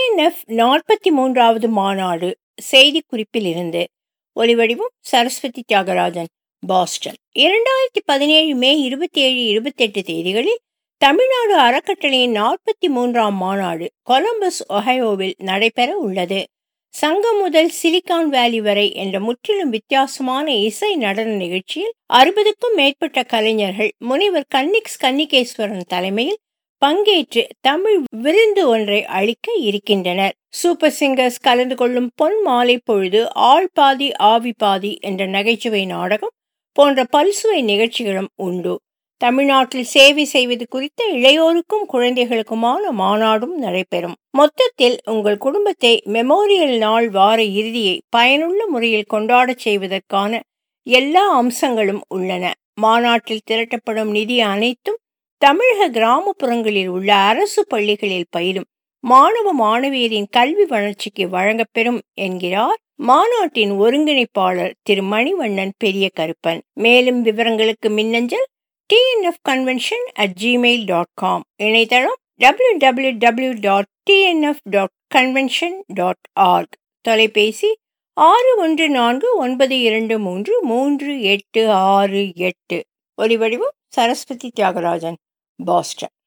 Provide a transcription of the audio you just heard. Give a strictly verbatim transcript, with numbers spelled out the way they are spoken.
TNF நாற்பத்தி மூன்றாவது மாநாடு செய்திக்குறிப்பில் இருந்து ஒலிவடிவம் சரஸ்வதி தியாகராஜன், பாஸ்டன். இரண்டாயிரத்தி பதினேழு மே இருபத்தி ஏழு இருபத்தெட்டு தேதிகளில் தமிழ்நாடு அறக்கட்டளையின் நாற்பத்தி மூன்றாம் மாநாடு கொலம்பஸ், ஒஹையோவில் நடைபெற உள்ளது. சங்கம் முதல் சிலிகான் வேலி வரை என்ற முற்றிலும் வித்தியாசமான இசை நடன நிகழ்ச்சியில் அறுபதுக்கும் மேற்பட்ட கலைஞர்கள் முனைவர் கன்னிக்ஸ் கன்னிகேஸ்வரன் தலைமையில் பங்கேற்று தமிழ் விருந்து ஒன்றை அளிக்க இருக்கின்றனர். சூப்பர் சிங்கர்ஸ் கலந்து கொள்ளும் பொன் மாலை பொழுது, ஆள் பாதி ஆவி பாதி என்ற நகைச்சுவை நாடகம் போன்ற பல்சுவை நிகழ்ச்சிகளும் உண்டு. தமிழ்நாட்டில் சேவை செய்வது குறித்த இளையோருக்கும் குழந்தைகளுக்குமான மாநாடும் நடைபெறும். மொத்தத்தில் உங்கள் குடும்பத்தை மெமோரியல் நாள் வார இறுதியை பயனுள்ள முறையில் கொண்டாடச் செய்வதற்கான எல்லா அம்சங்களும் உள்ளன. மாநாட்டில் திரட்டப்படும் நிதி அனைத்தும் தமிழக கிராமப்புறங்களில் உள்ள அரசு பள்ளிகளில் பயிலும் மாணவ மாணவியரின் கல்வி வளர்ச்சிக்கு வழங்கப்பெறும் என்கிறார் மாநாட்டின் ஒருங்கிணைப்பாளர் திரு மணிவண்ணன் பெரிய கருப்பன். மேலும் விவரங்களுக்கு மின்னஞ்சல் TNF convention at Gmail dot com, இணையதளம் W W W dot TNF dot convention dot org, தொலைபேசி ஆறு ஒன்று நான்கு ஒன்பது இரண்டு மூன்று மூன்று எட்டு ஆறு எட்டு. ஒலிவடிவம் சரஸ்வதி தியாகராஜன், பாஸ்டன்.